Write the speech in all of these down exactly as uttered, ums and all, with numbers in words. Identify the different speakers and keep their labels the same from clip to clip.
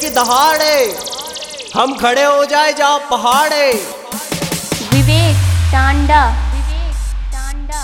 Speaker 1: दहाड़े हम खड़े हो जाए जहाँ पहाड़े।
Speaker 2: विवेक टांडा विवेक टांडा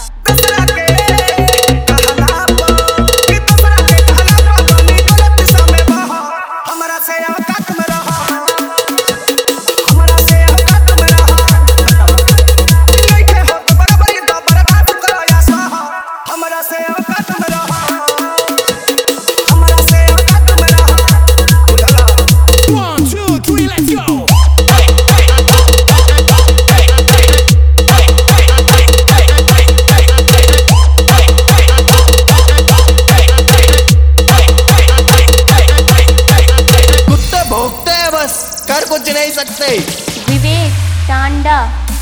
Speaker 1: कर कुछ नहीं सकते।
Speaker 2: विवेक टांडा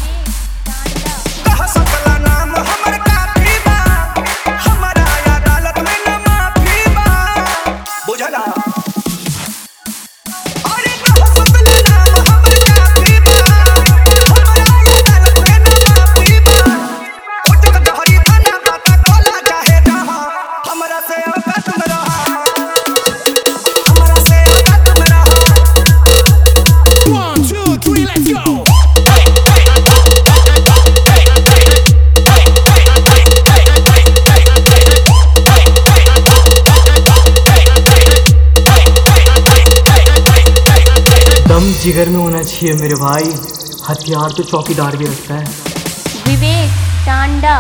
Speaker 3: दम जिगर में होना चाहिए मेरे भाई, हथियार तो चौकीदार भी रखता है।
Speaker 2: विवेक टांडा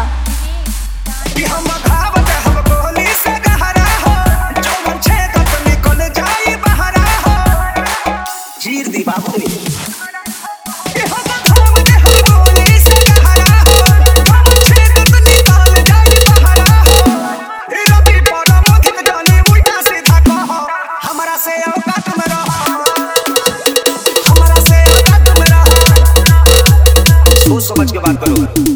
Speaker 4: समझ के बात करो।